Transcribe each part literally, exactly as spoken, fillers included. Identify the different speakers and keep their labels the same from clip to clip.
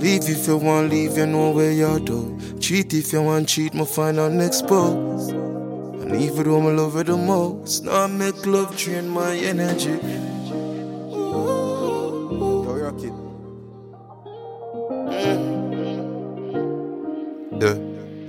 Speaker 1: leave if you want leave, you know where you do. Cheat if you want cheat, me find out next post. And even though I love it the most, now I make love drain my energy. Yeah.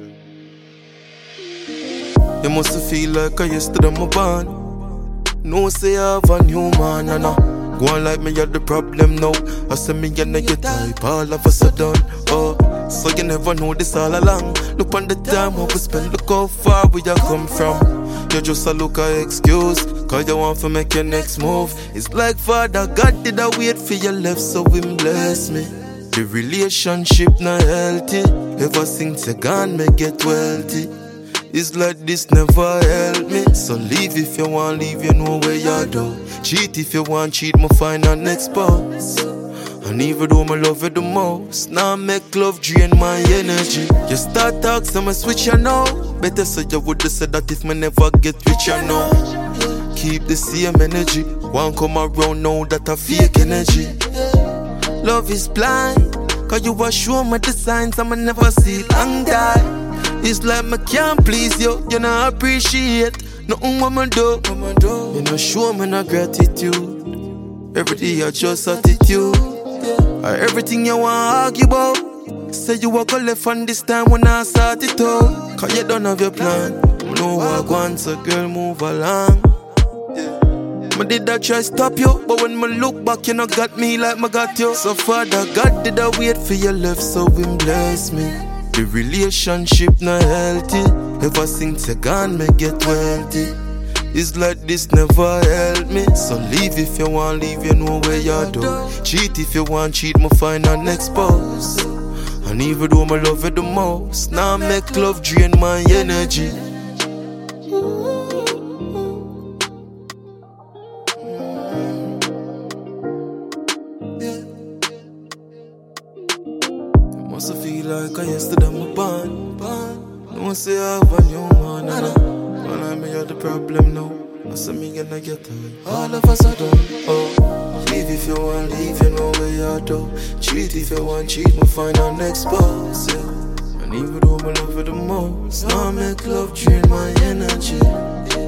Speaker 1: You must feel like I yesterday my band. No say I have a new man, and I go on like me you're the problem now. I say me you know your type all of a sudden. Oh, so you never know this all along. Look on the time how we spend, look how far we have come from. You just a look a excuse, cause you want to make your next move. It's like Father God did I wait for your left, so him bless me. The relationship not healthy. Ever since you gone, me get wealthy. It's like this never help me. So leave if you want leave, you know where you do. Cheat if you want cheat, me find our next boss. And even though I love you the most, now I make love drain my energy. You start talk, so I switch you now. Better so you would've said that if me never get rich, you know. Keep the same energy. Won't come around now that a fake energy. Love is blind, cause you was show me the signs I'ma never see long time. It's like me can't please you, you not appreciate nothing what me do. You not show me no gratitude. Every day I just attitude. Or everything you want argue about. Say you walk a left on this time when I start it out. Cause you don't have your plan. You know what I want, so girl move along. I did I try stop you, but when me look back, you know got me like me got you. So Father God did I wait for your love, so him bless me. The relationship not healthy. Ever since you gone, me get wealthy. It's like this never help me. So leave if you want leave, you know where you do. Cheat if you want cheat, me find our next post. And even though I love you the most, now I make love drain my energy. Must feel like I yesterday my band, band. No one say I have a new man, and I, when I me you're the problem now. I say me gonna get tired all of a sudden. Oh, leave if you want leave, you know where you do. Cheat if you want cheat, me find our next boss. Yeah. And even though I love you the most, now I make love drain my energy.